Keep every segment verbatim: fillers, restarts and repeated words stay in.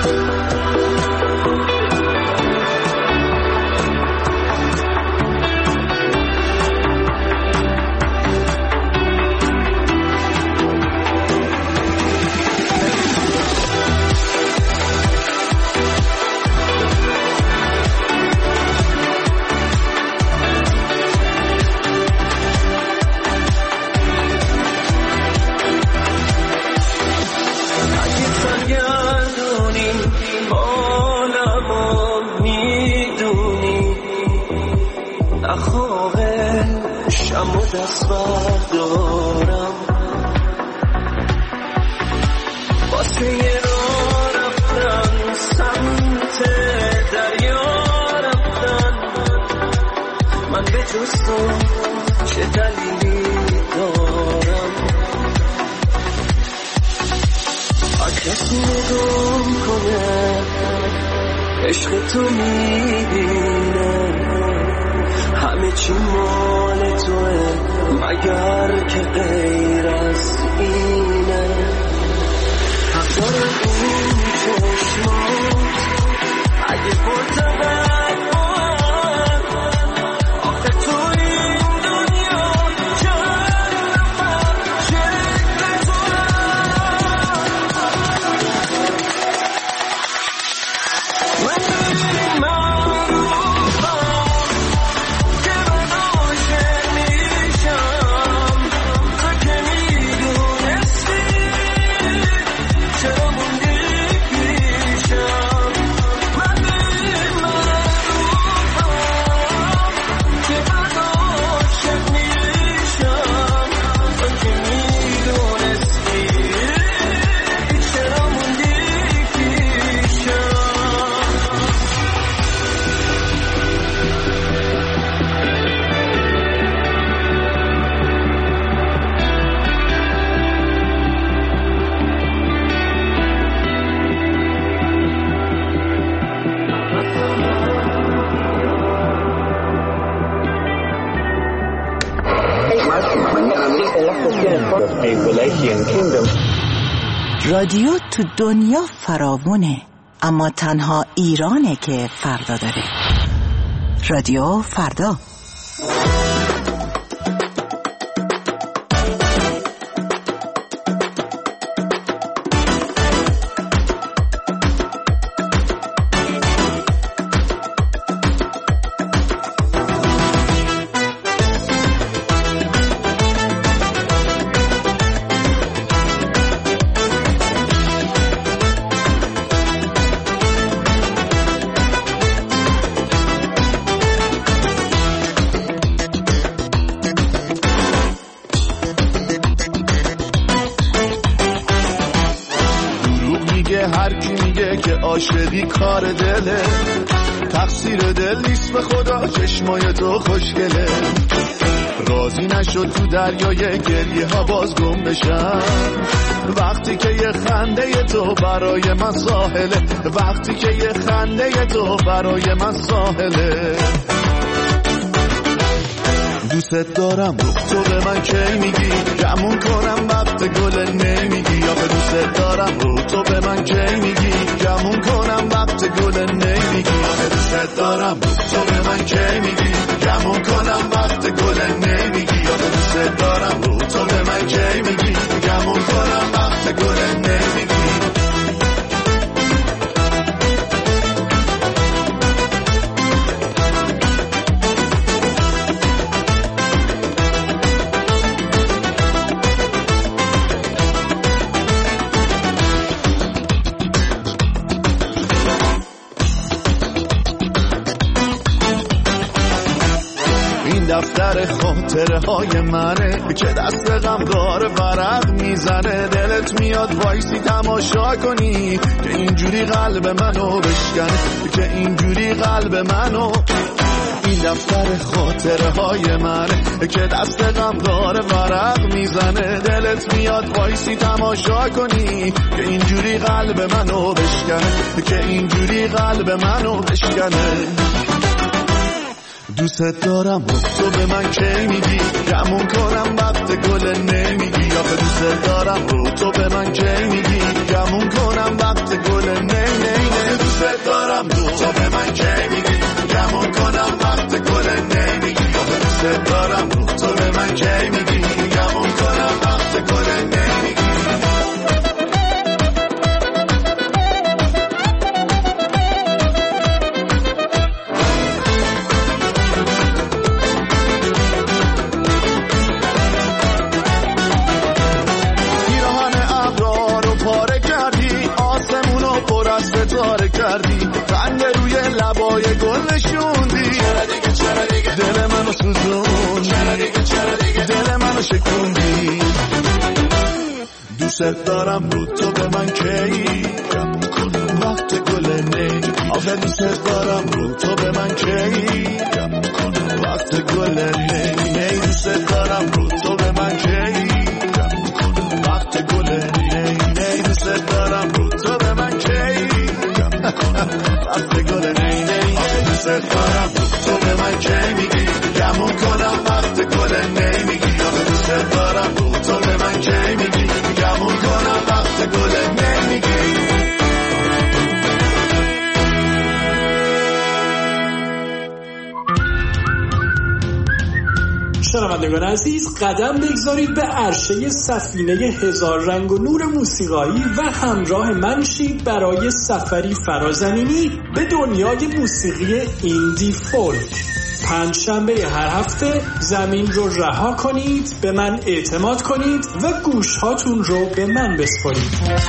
دست بردارم واسه یه راه رفتن سمت دریا رفتن من به جز تو چه دلیلی دارم هر کسی نگام کنه عشق تو میبینه همه چی مال توه مگر که غیر از اینه حق داره این چشمات اگه پرتبت باید آخه تو این دنیا چند نفر شکل تو من داریم معروفم که من عاشق میشم تو که میدونستی چرا موندی پیشم من داریم معروفم که من عاشق میشم تو که میدونستی چرا موندی پیشم رادیو تو دنیا فراوونه، اما تنها ایرانه که فردا داره. رادیو فردا. عاشقی کار دله تقصیر دل نیست به خدا چشمای تو خوشگله راضی نشد تو دریای گریه ها باز گم بشم وقتی که یه خنده تو برای من ساحله وقتی که یه خنده تو برای من ساحله دوست دارم تو به من کی میگی گمون کنم وقت گل نمیگی آخه دوست دارم تو به من کی میگی گمون کنم وقت گل نمیگی آخه دوست دارم تو به من کی میگی گمون کنم وقت گل نمیگی آخه دوست دارم تو به من کی میگی گمون کنم وقت گل نمیگی دفتر خاطره های منه که دست غمگار ورق میزنه دلت میاد وایسی تماشا کنی که اینجوری قلب منو بشکنه که اینجوری قلب منو این دفتر خاطره های منه که دست غمگار ورق میزنه دلت میاد وایسی تماشا کنی که اینجوری قلب منو بشکنه که اینجوری قلب منو بشکنه دوست دارم تو به من کی میگی گمون کنم وقت گل نمیگی آخه دوست دارم تو به من کی میگی گمون کنم وقت گل نمیگی دارم رو تو به من کی میگی گمون کنم وقت گل نمیگی آخه دوست دارم رو تو به من کی میگی گمون کنم وقت گل نمیگی خنده روی لبای گل نشوندی چرا دیگه چرا دیگه دل منو سوزوندی چرا دیگه چرا دیگه دل منو شکوندی دوست دارم رو تو به من کی گمون کنم وقت گل نمیگی آخه دوست دارم رو تو به من کی گمون کنم وقت گل نمیگی دوست دارم رو تو به من کی گمون کنم وقت گل نمیگی دوست دارم رو تو به من کی وقت گل نی نی دوست دارم تو به من کی میگی گمون کنم وقت گل نمیگی دوست دارم تو به من کی میگی گمون کنم وقت گل نمیگی شنوندگان عزیز قدم بگذارید به عرشه سفینه هزار رنگ و نور موسیقایی و همراه من شید برای سفری فرازمینی به دنیای موسیقی ایندی فولک. پنج شنبه هر هفته زمین رو رها کنید، به من اعتماد کنید و گوش هاتون رو به من بسپارید.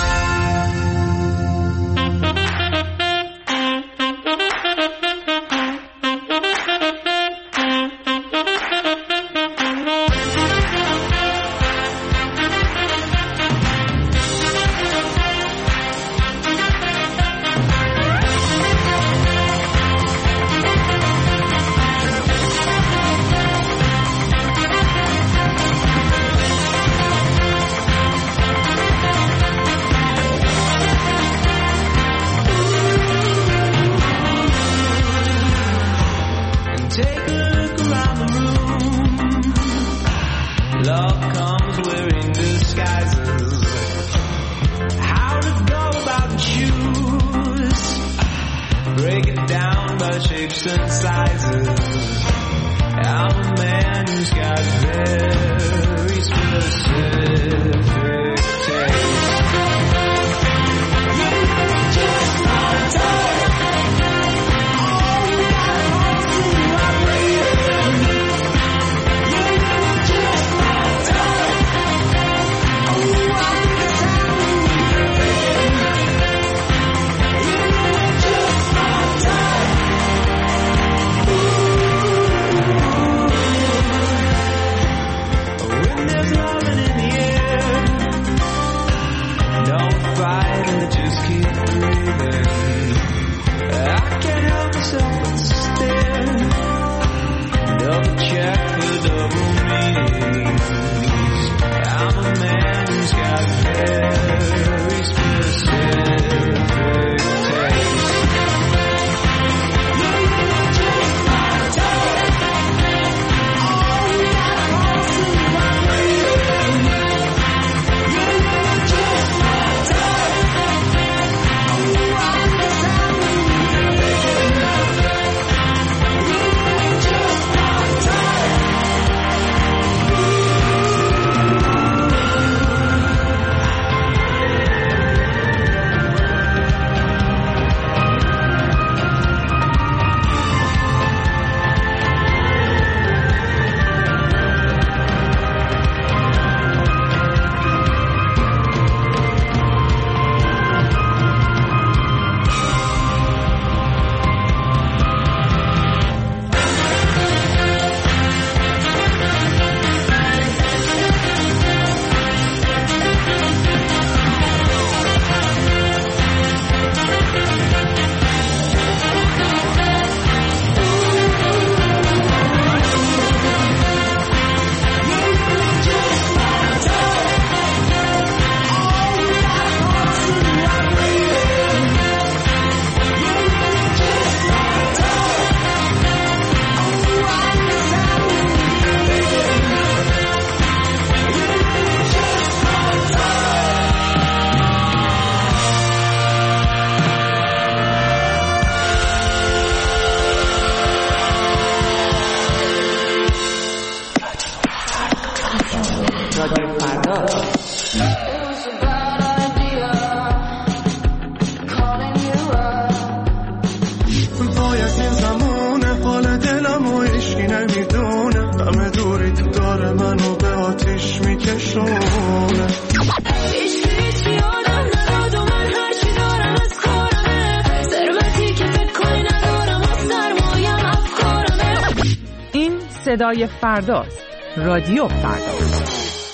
نشونه. هیچ هیچ یادم نداد و من هرچی دارم از کارمه، ثروتی که فکر کنی ندارم و سرمایم افکارمه. این صدای فرداست. رادیو فردا.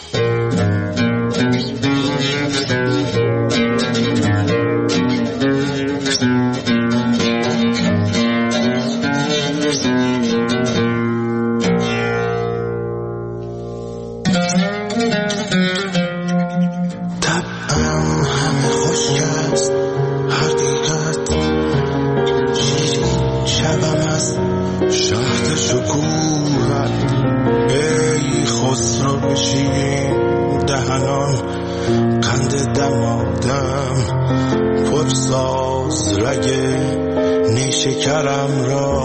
شکرم را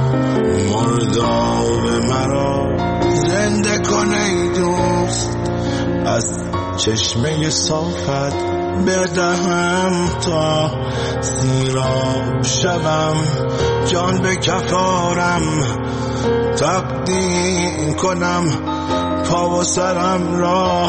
مرداب مرا زنده کن ای دوست، از چشمه صافت بدهم تا سیراب شوم، جان به کفارم تقدیم کنم پا و سرم را،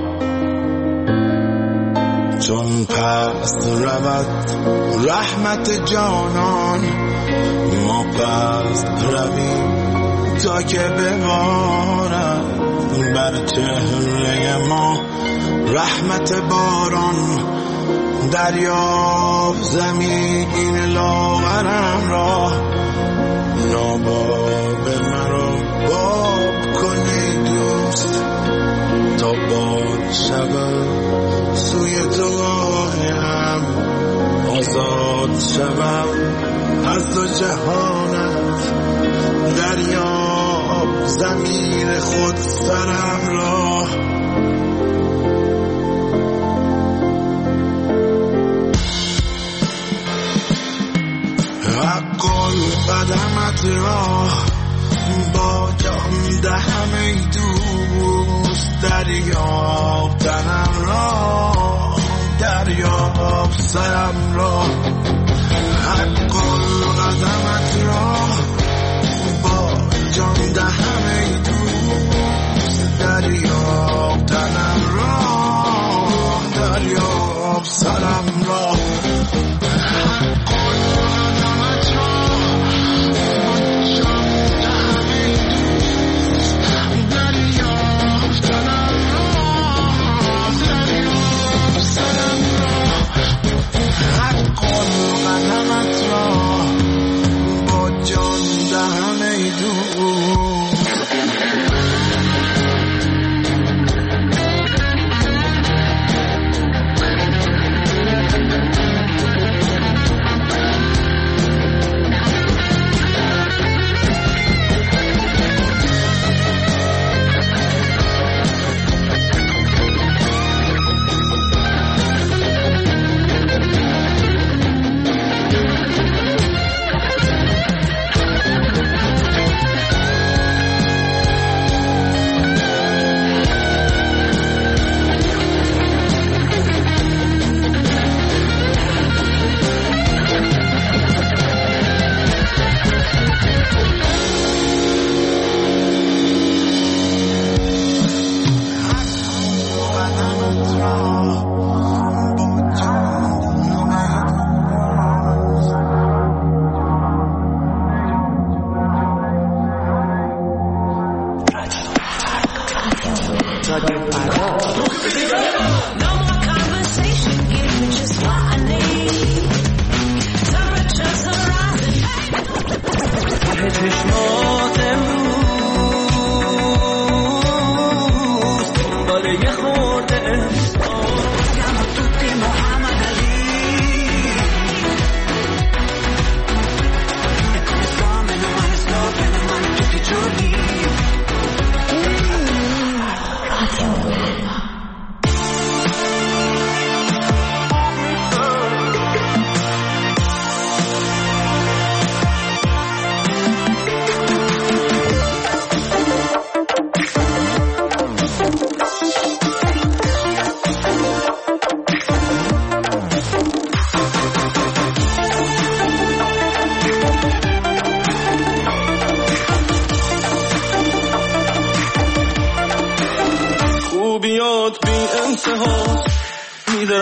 چون پس رود رحمت جانان ما پس رویم تا که ببارد بر چهره ما رحمت باران. دریاب زمین لاغرم را، ناباب مرا باب کن ای دوست تا باد شود سوی تو راهم، آزاد شوم از دو جهانت، دریاب زمین خود سرم را. حق قدمت را با جان دهم ای دوست، دریاب تنم را، دریاب سرم را. حق قدمت را با جان دهم ای دوست، دریاب تنم را، دریاب سرم را.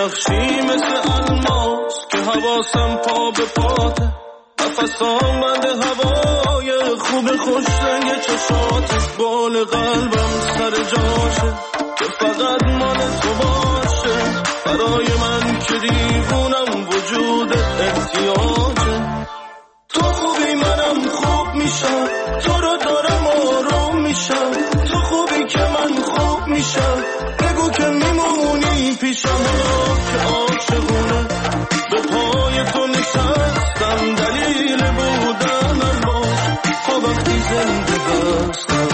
درخشی مثل الماس که حواسم پا به پاته، نفسام بند هوای خوب خوش رنگ چشات، بال قلبم سر جاشه که فقط مال تو باشه، برای من که دیوونم وجود احتیاجه. تو خوبی منم خوب میشم، تو رو دارم آروم میشم، تو خوبی که من خوب میشم، بگو که میمونی پیشم که عاشقونه به پای تو نشستم، دلیل بودنم باش تا وقتی زنده بستم.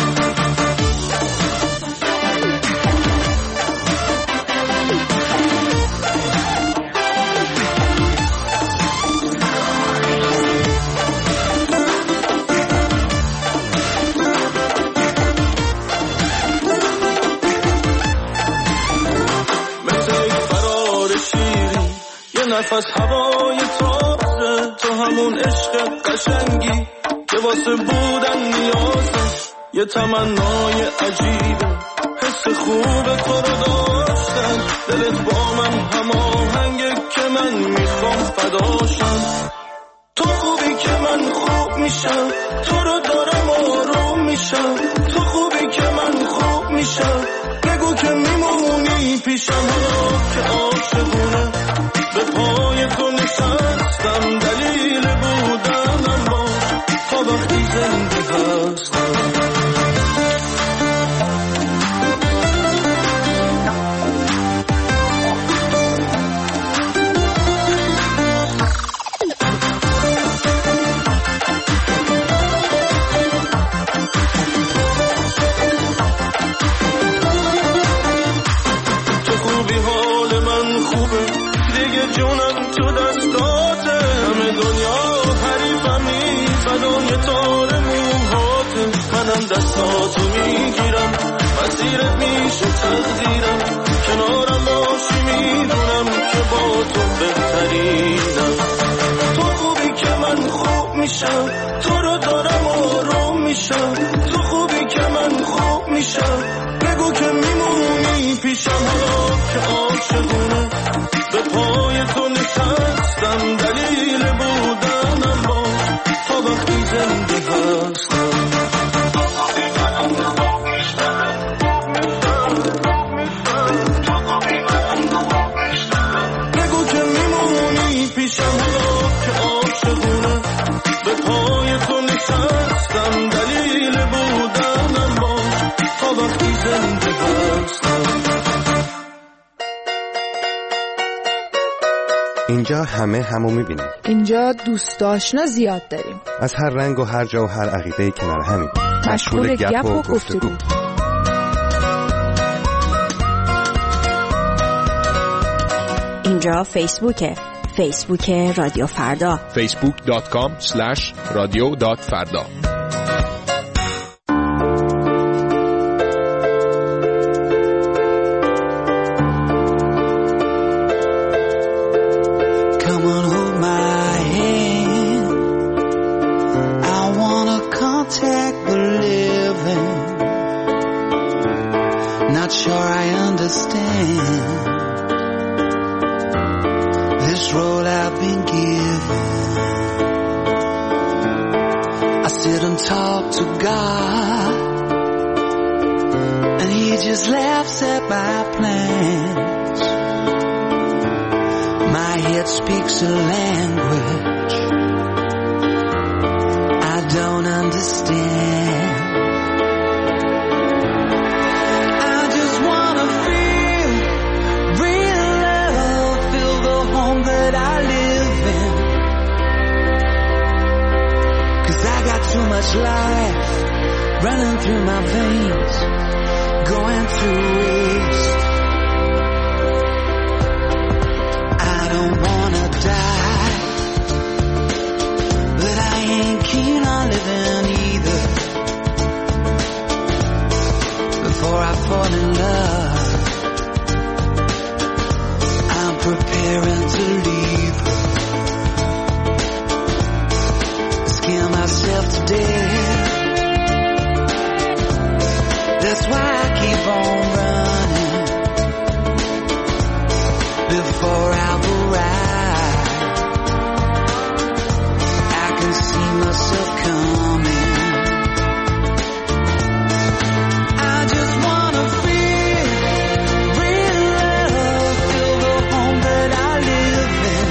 نفس هوای تازه، تو همون عشق قشنگی که واسه بودن نیازه، یه تمنای عجیبه حس خوب تو رو داشتن، دلت با من هماهنگه که من میخوام فداشم. تو خوبی که من خوب میشم، تو رو دارم آروم میشم، تو خوبی که من خوب میشم، بگو که میمونی پیشم که عاشقونه به پای تو نشستم، دلیل بودنم باش تا وقتی زنده هستم. تو خوبی حال من خوبه، جونم تو دستاته، همه دنیا حریفمی فدای تار موهاته، منم دستاتو میگیرم مسیرت میشه تقدیرم، کنارم باشی میدونم که با تو بهترینم. تو خوبی که من خوب میشم، تو رو دارم آروم میشم، تو خوبی که من خوب میشم، بگو که میمونی پیشم که عاشقونه به پای تو نشستم، دلیل بودنم باش تا وقتی زنده هستم. بگو که میمونی پیشم که عاشقونه به پای تو نشستم، دلیل بودنم باش تا وقتی زنده هستم. اینجا همه همو میبینیم. اینجا دوست آشنا زیاد داریم، از هر رنگ و هر جا و هر عقیده کنار همیم، مشغول گپ و گفتگو. اینجا فیسبوکه، فیسبوک رادیو فردا، فیسبوک دات کام اسلش رادیو دات فردا. That's why I keep on running before see myself coming. I just wanna feel real love, feel the home that I live in.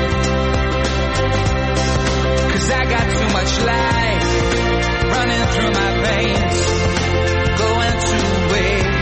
'Cause I got too much life running through my veins, going to waste.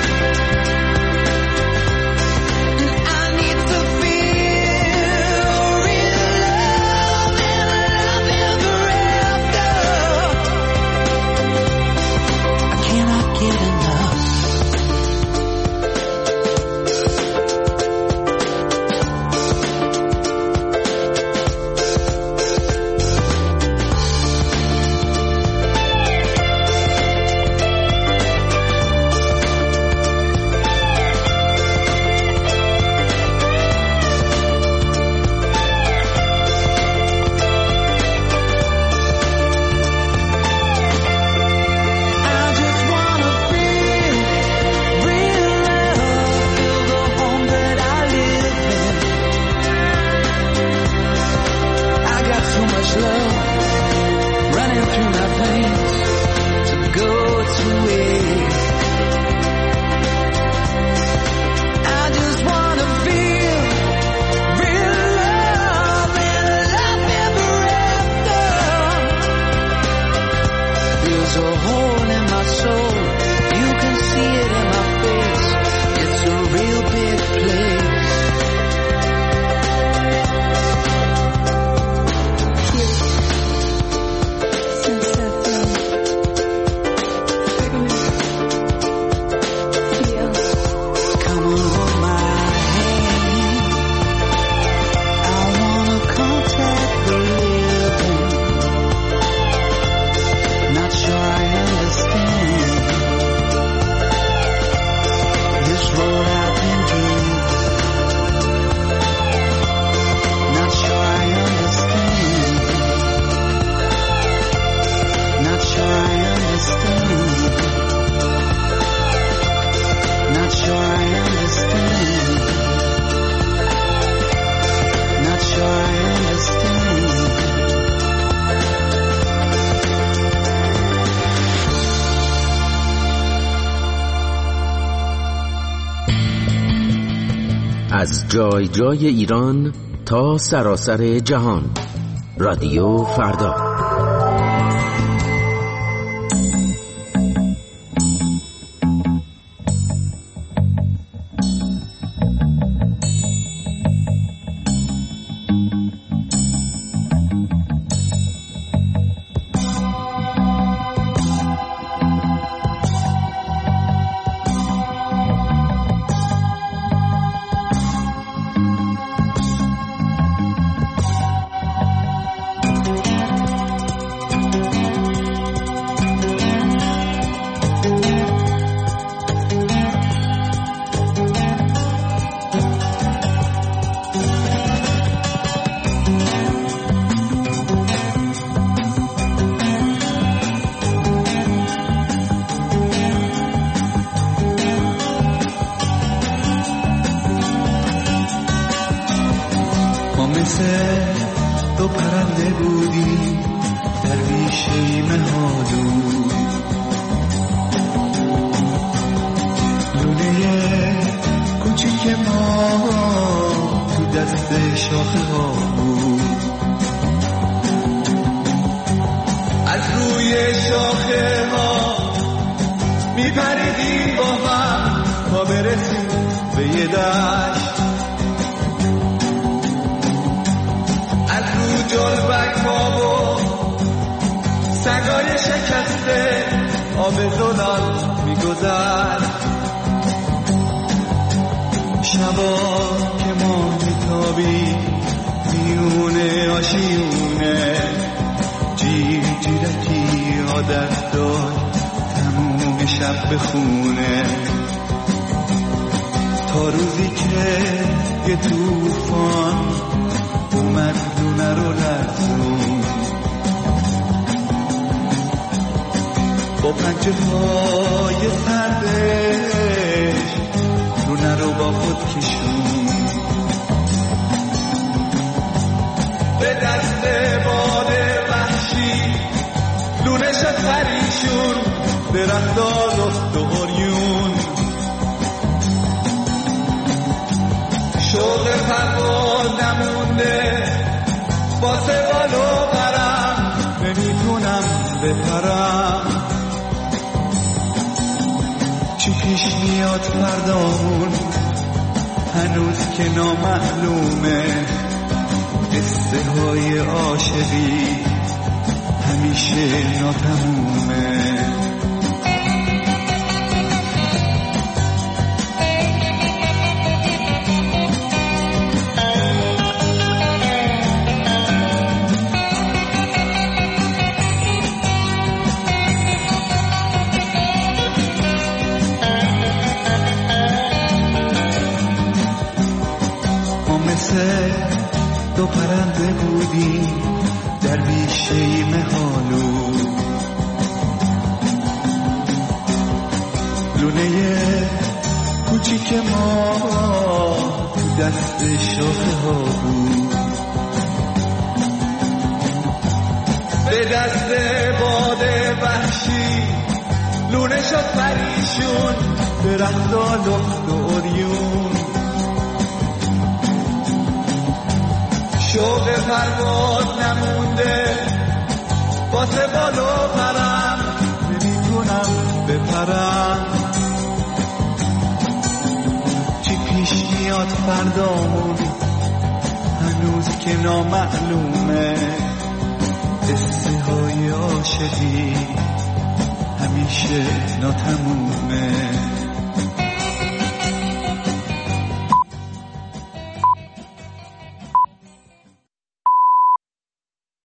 از جای جای ایران تا سراسر جهان، رادیو فردا. تو پرنده بودی در بیشه مهالو، لونه کوچیک ما تو دست شاخه ها بود. از روی شاخه ها میپریدیم با هم تا برسیم به یه دشت. جلبک ها و سگای شکسته آب زلال میگذر. شبا که ما میتابی میونه آشیونه، جیر جیرکی عادت داشت تموم شب بخونه، تا روزی که یه توفان اومد دونه رو لرزون، با پنجه های سردش دونه رو با خود کشون. به دست باد درختان و اوریون. شوق پرواز نمونده واسه بالو برم، نمیتونم بپرم. چی پیش میاد فردامون هنوز که نامعلومه. قصه های عاشقی همیشه ناتمومه. دو پرنده بودی در بیشه مهالو، لونه کوچیک ما دست شاخه ها بود. به دست باد وحشی لونه شد پریشون، درختا لخت و اوریون. شوق پرواز نمونده واسه بالو پرم، نمیتونم بپرم. چی پیش میاد فردامون هنوز که نامعلومه. قصه های عاشقی همیشه ناتمومه.